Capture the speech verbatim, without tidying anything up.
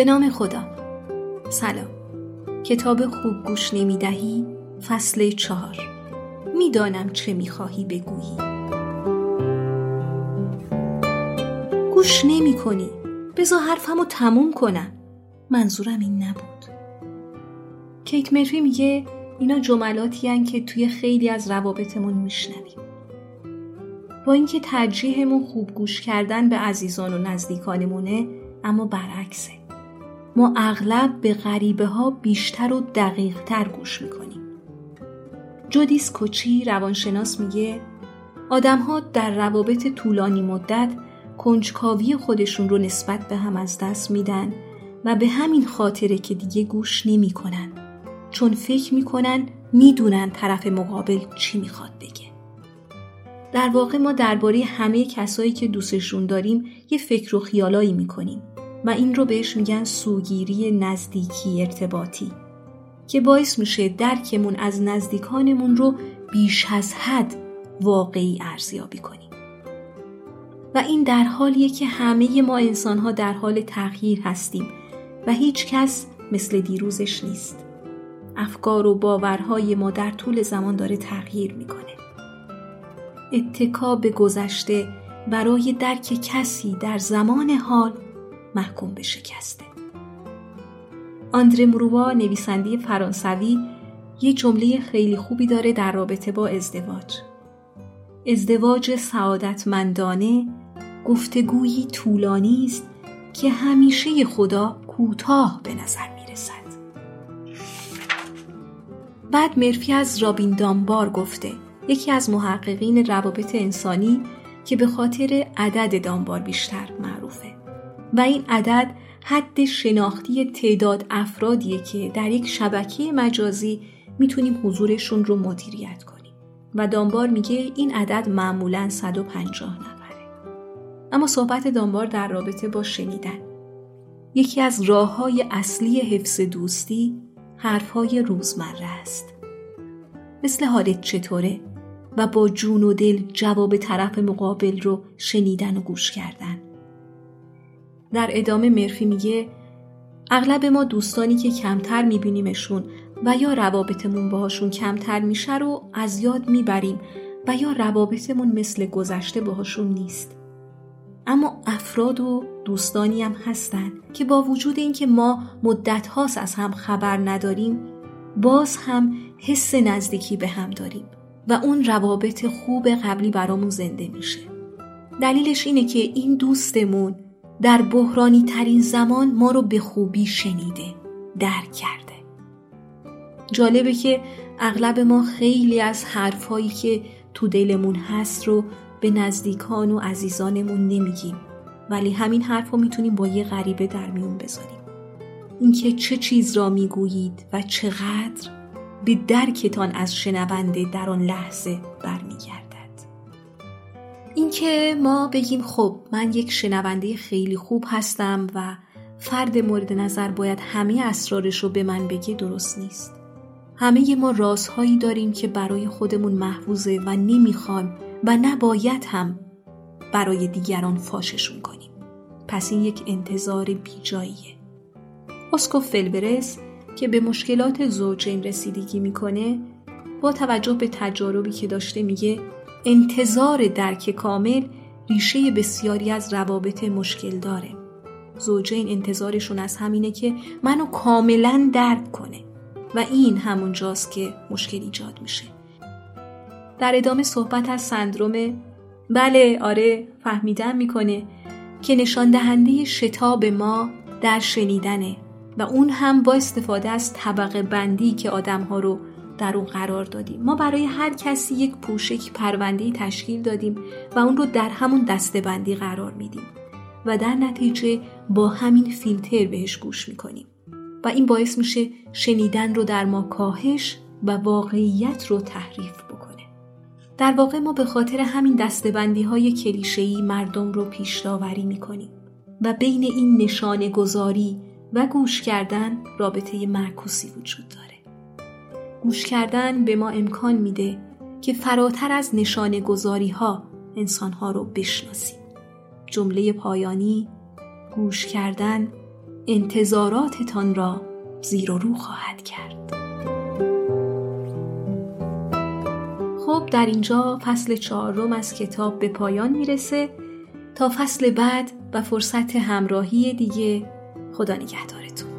به نام خدا. سلام. کتاب خوب گوش نمیدهی، فصل چهار. میدانم چه میخواهی بگویی. گوش نمی کنی. بذار حرفمو تموم کنم. منظورم این نبود. کیت مرفی میگه اینا جملاتی هن که توی خیلی از روابطمون میشنویم. با اینکه ترجیحمون خوب گوش کردن به عزیزان و نزدیکانمونه، اما برعکسه. ما اغلب به غریبه ها بیشتر و دقیق تر گوش میکنیم. جودیس کوچی روانشناس میگه آدم ها در روابط طولانی مدت کنجکاوی خودشون رو نسبت به هم از دست میدن و به همین خاطره که دیگه گوش نمی کنن، چون فکر میکنن میدونن طرف مقابل چی میخواد بگه. در واقع ما درباره همه کسایی که دوستشون داریم یه فکر و خیالایی میکنیم و این رو بهش میگن سوگیری نزدیکی ارتباطی که باعث میشه درکمون از نزدیکانمون رو بیش از حد واقعی ارزیابی کنیم. و این در حالیه که همه ما انسان‌ها در حال تغییر هستیم و هیچ کس مثل دیروزش نیست. افکار و باورهای ما در طول زمان داره تغییر میکنه. اتکا به گذشته برای درک کسی در زمان حال محکوم به شکسته. آندره موروا نویسنده فرانسوی یه جمله خیلی خوبی داره در رابطه با ازدواج. ازدواج سعادتمندانه گفتگویی طولانی است که همیشه خدا کوتاه به نظر میرسد. بعد مرفی از رابین دانبار گفته، یکی از محققین روابط انسانی که به خاطر عدد دانبار بیشتر معروفه و این عدد حد شناختی تعداد افرادیه که در یک شبکه مجازی میتونیم حضورشون رو مدیریت کنیم و دانبار میگه این عدد معمولاً صد و پنجاه نفره. اما صحبت دانبار در رابطه با شنیدن. یکی از راه‌های اصلی حفظ دوستی حرف‌های روزمره است. مثل حالت چطوره و با جون و دل جواب طرف مقابل رو شنیدن و گوش کردن. در ادامه مرفی میگه اغلب ما دوستانی که کمتر میبینیمشون و یا روابطمون باهاشون کمتر میشه رو از یاد میبریم و یا روابطمون مثل گذشته باهاشون نیست. اما افراد و دوستانی هم هستن که با وجود اینکه ما مدت هاست از هم خبر نداریم، باز هم حس نزدیکی به هم داریم و اون روابط خوب قبلی برامون زنده میشه. دلیلش اینه که این دوستمون در بحرانی ترین زمان ما رو به خوبی شنیده، درک کرده. جالبه که اغلب ما خیلی از حرفایی که تو دلمون هست رو به نزدیکان و عزیزانمون نمیگیم، ولی همین حرف رو میتونیم با یه غریبه در میون بذاریم. اینکه چه چیز را میگویید و چقدر به درکتان از شنونده در آن لحظه برمیگردد. اینکه ما بگیم خب من یک شنونده خیلی خوب هستم و فرد مورد نظر باید همه اسرارش رو به من بگه درست نیست. همه ما رازهایی داریم که برای خودمون محفوظه و نمیخوایم و نباید هم برای دیگران فاششون کنیم. پس این یک انتظار بیجاییه. اسکوف فلبرس که به مشکلات زوجین رسیدگی میکنه، با توجه به تجاربی که داشته میگه انتظار درک کامل ریشه بسیاری از روابط مشکل داره. زوجین انتظارشون از همینه که منو کاملا درک کنه و این همون جاست که مشکل ایجاد میشه. در ادامه صحبت از سندروم بله آره فهمیدن میکنه که نشان دهنده شتاب ما در شنیدنه و اون هم با استفاده از طبقه بندی که آدم‌ها رو در اون قرار دادیم. ما برای هر کسی یک پوشک پرونده‌ای تشکیل دادیم و اون رو در همون دسته بندی قرار میدیم و در نتیجه با همین فیلتر بهش گوش میکنیم و این باعث میشه شنیدن رو در ما کاهش و واقعیت رو تحریف بکنه. در واقع ما به خاطر همین دسته‌بندی‌های کلیشه‌ای مردم رو پیش داوری میکنیم و بین این نشانه گذاری و گوش کردن رابطه معکوسی وجود داره. گوش کردن به ما امکان میده که فراتر از نشانه گذاری ها انسان ها رو بشناسیم. جمله پایانی: گوش کردن انتظاراتتان را زیر و رو خواهد کرد. خب در اینجا فصل چهارم از کتاب به پایان میرسه. تا فصل بعد و فرصت همراهی دیگه، خدا نگهدارتون.